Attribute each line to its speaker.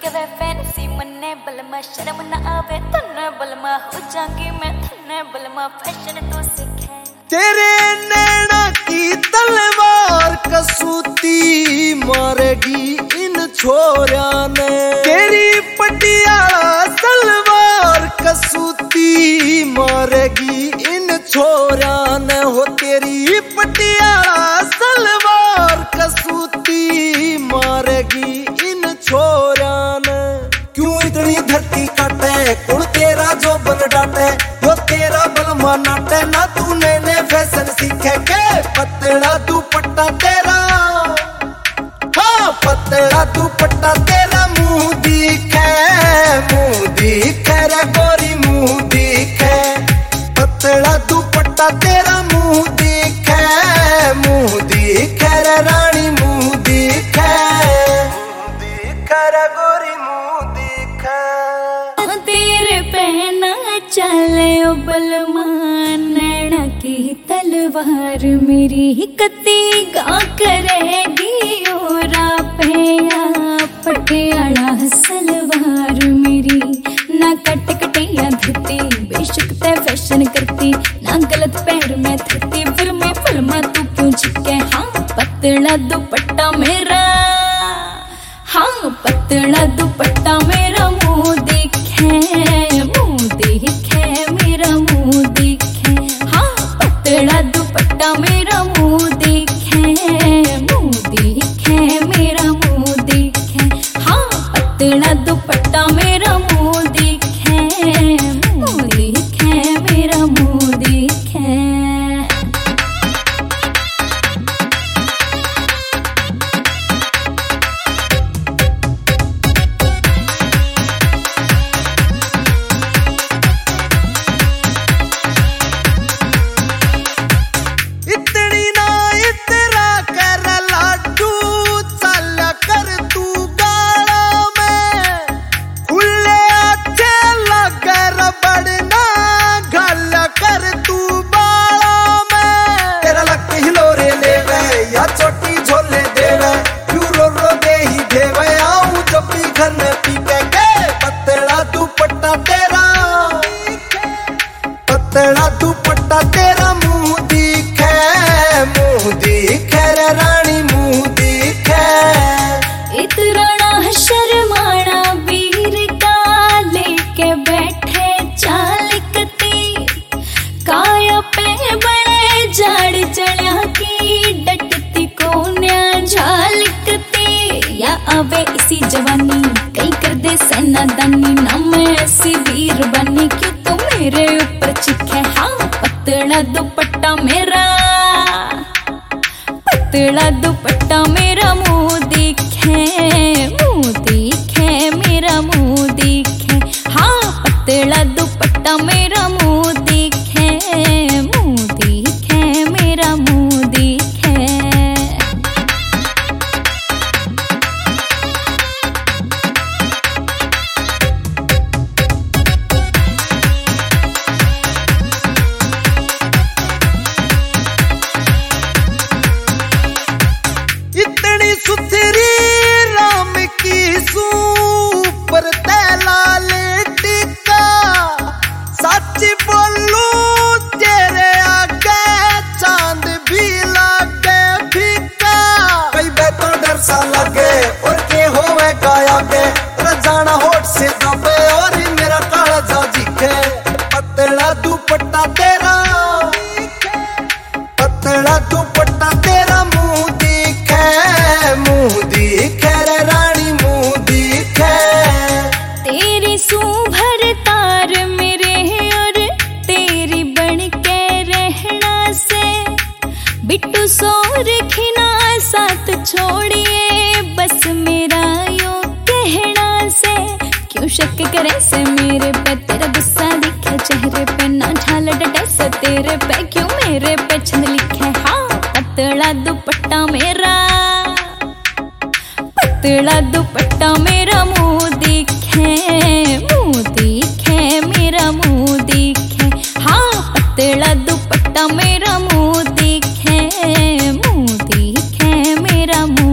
Speaker 1: के वे फैंसी मन्ने बलमा शर्म न आवे तन्ने बलमा हो जाऊंगी मैं तन्ने बलमा फैशन तो सीखे
Speaker 2: तेरे नैना की तलवार कसूती मारेगी इन छोरिया ने तेरी पटियाला सलवार कसूती मारेगी इन छोरिया ने हो तेरी पटियाला सलवार कसूती मारेगी इन छोरिया ने क्यों इतनी धरती काटे कुल तेरा जो बन डाटे वो तेरा बलमा नाटे ना तू नए फैशन सीखे के पतला दुपट्टा तेरा हाँ पतला दुपट्टा तेरा मुंह दिखे रे गोरी मुंह दिखे पतला दुपट्टा तेरा मुंह दिखे रे रानी मुंह दिखे रे गोरी मुंह दिखे
Speaker 1: तेरे पहना चले ओ बलमा नैना की तलवार मेरी कती गा करेगी ओरा पैया पटियाला सलवार मेरी ना कट कटिया धरती बेशक ते फैशन करती ना गलत पैर में धरती फिर मैं बलमा तू क्यों चिपके हाँ पतला दुपट्टा मेरा हाँ पतला दुपट्टा मेरा मुंह दिखे मेरा मुंह दिखे हाँ पतला दुपट्टा मेरा मुंह दिखे मेरा मुंह दिखे हाँ पतला दुपट्टा मेरा मुंह दिखे मेरा मुंह दिखे
Speaker 2: पतला दुपट्टा तेरा मुंह दिखे रे रानी मुंह दिखे
Speaker 1: इतना शर्माना वीर का लेके बैठे चालकती काया पे बड़े जड़ चढ़ा की डटती कोन्या झालकती या आवे इसी जवानी कई कर दे सेनादानी ना मैं ऐसी वीर बनी क्यों तो मेरे ऊपर चिखे हाँ पतला दुपट्टा मेरा पतला दुपट्टा मेरा मुंह दिखे मेरा मुंह दिखे हाँ पतला दुपट्टा मेरा मुंह दिखे मेरा मुंह दिखे
Speaker 2: इतनी सुथरी राम की सुपर लाल टिक्का सच बोलू तेरे आगे चांद भी लागे फीका कई बेतो डर सा लगे और के होवे गाया के जाना होठ से दबे और मेरा काला जा दिखे पतला दुपट्टा तेरा पतला दुपट्टा तेरा मुंह दिखे रे रानी मुंह दिखे
Speaker 1: तेरी सुभर तार मेरे और तेरी बन के रहना से बिट्टू सोर खिना साथ छोड़िए बस मेरा यो कहना से क्यों शक करे से मेरे पे तेरा गुस्सा दिखे चेहरे पे ना ढाल डटे से तेरे पे क्यों मेरे पे छंद लिखे हाँ पतला दुपट्टा मेरा पतला दुपट्टा मेरा मुंह दिखे मेरा मुंह दिखे हाँ पतला दुपट्टा मेरा मुंह दिखे मेरा मुंह